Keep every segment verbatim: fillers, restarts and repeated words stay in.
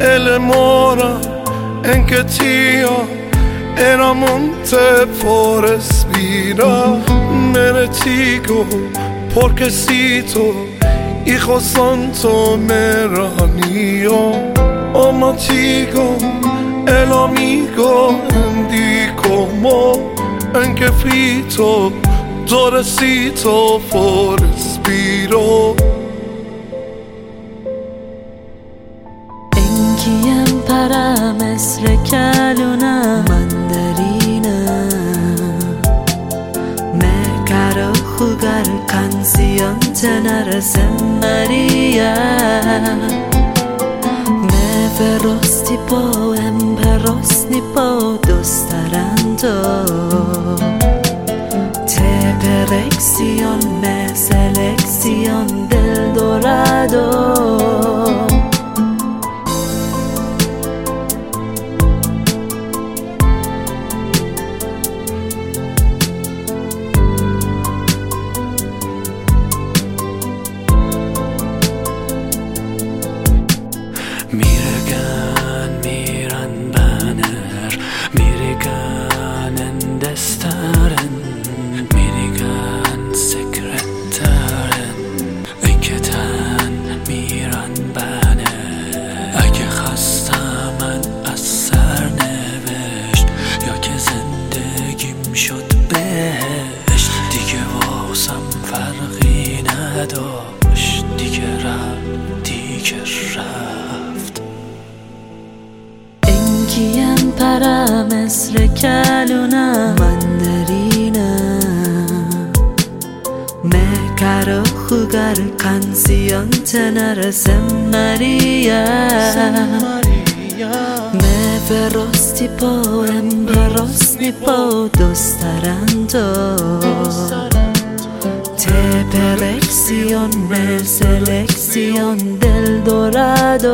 el mora en que tío era monte por respira. Mere chico porque cito hijo santo meranio. Oh ma chico el amigo di como en que frito Dorecito por respiro. Enkiem para مثل luna mandarina. Me caro jugar canción tener María. Me feroz tipo emperos nipo dost darando. Elección, me selección del dorado. Mirgan, miran banner, mirgan en destaren. شد بهشت دیگه واسم فرقی نداشت. دیگه رفت دیگه رفت. Enkiem para مثل luna mandarina. Me caro jugar canción tener María. Me feroz tipo emperos nipo dost darando. Te elección, me selección del dorado.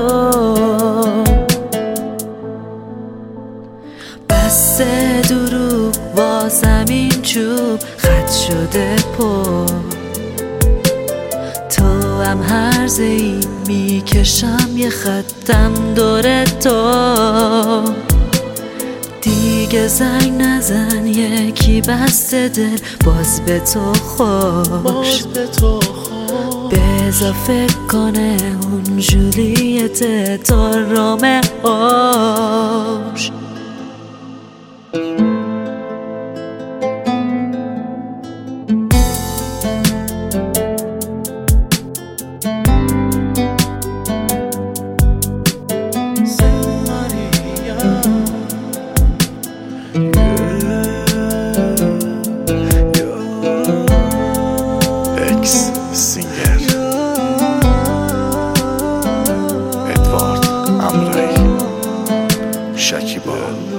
بس دروغ واسم این چوب خط شده پر. تو هم هر زهی میکشم یه خطم دور تو. دیگه زنگ نزن یکی بسته دل باز به تو خوش. بذار فکر کنه اون جولیت تا رومئوش. Singer Edward Amrey Şakiba